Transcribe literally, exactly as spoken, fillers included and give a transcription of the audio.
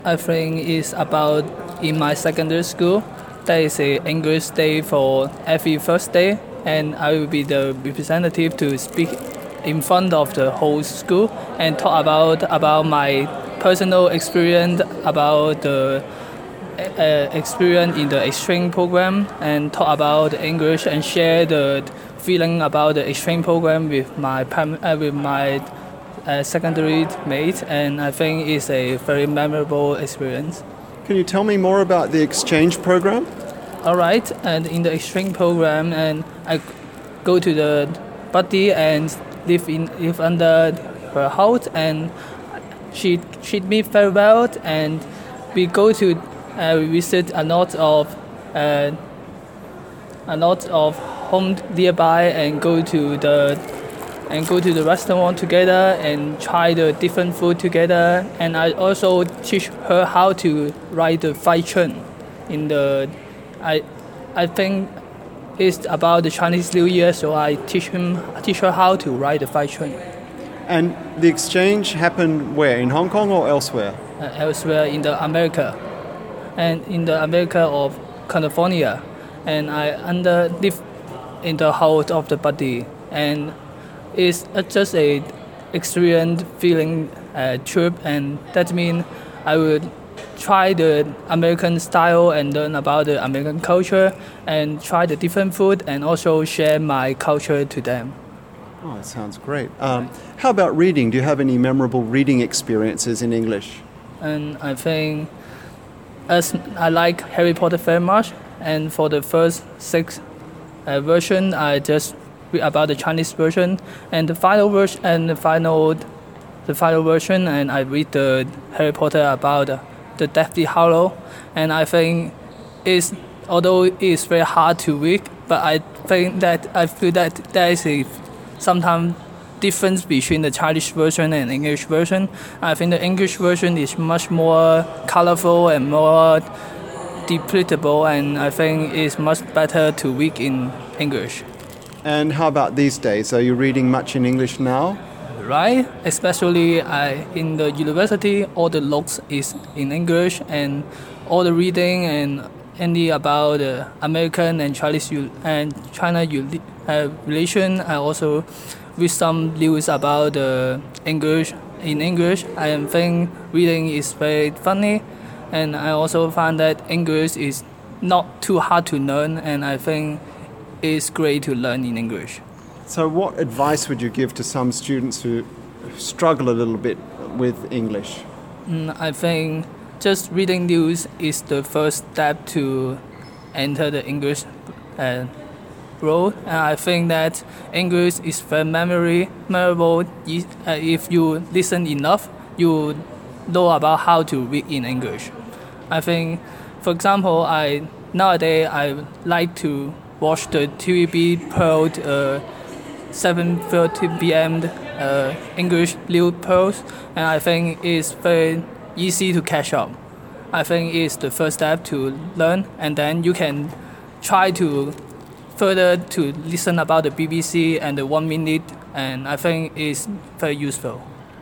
I think it's about in my secondary school. There is a English day for every first day, and I will be the representative to speak in front of the whole school and talk about about my personal experience about the uh, experience in the exchange program and talk about English and share the feeling about the exchange program with my uh, with my uh, secondary mate, and I think it's a very memorable experience. Can you tell me more about the exchange program? All right, and in the exchange program, and I go to the buddy and live in live under her house, and she treat me very well, and we go to uh, visit a lot of uh, a lot of home nearby and go to the and go to the restaurant together and try the different food together. And I also teach her how to ride the Fai Chun. In the, I, I think it's about the Chinese New Year, so I teach him teach her how to ride the Fai Chun. And the exchange happened where? In Hong Kong or elsewhere? Uh, elsewhere in the America, and in the America of California, and I under live in the house of the buddy, and it's just a experience feeling uh, trip, and that means I would try the American style and learn about the American culture and try the different food and also share my culture to them. Oh, that sounds great. Um, how about reading? Do you have any memorable reading experiences in English? And I think as I like Harry Potter very much, and for the first six uh, version, I just read about the Chinese version, and the final version and the final, the final version, and I read the Harry Potter about uh, the Deathly Hallows, and I think it's although it's very hard to read, but I think that I feel that there is a sometimes difference between the Chinese version and English version. I think the English version is much more colorful and more depletable, and I think it's much better to read in English. And how about these days? Are you reading much in English now? Right, especially I, in the university, all the notes is in English, and all the reading and any about the American and Chinese and China uh, relation. I also read some news about the English in English. I think reading is very funny, and I also find that English is not too hard to learn, and I think it's great to learn in English. So what advice would you give to some students who struggle a little bit with English? Mm, I think just reading news is the first step to enter the English uh, role. And I think that English is very memory, memorable. Uh, if you listen enough, you know about how to read in English. I think, for example, I nowadays I like to watch the T V B Pearl uh, seven thirty p.m. Uh, English News Pearls, and I think it's very easy to catch up. I think it's the first step to learn, and then you can try to further to listen about the B B C and the one minute, and I think it's very useful.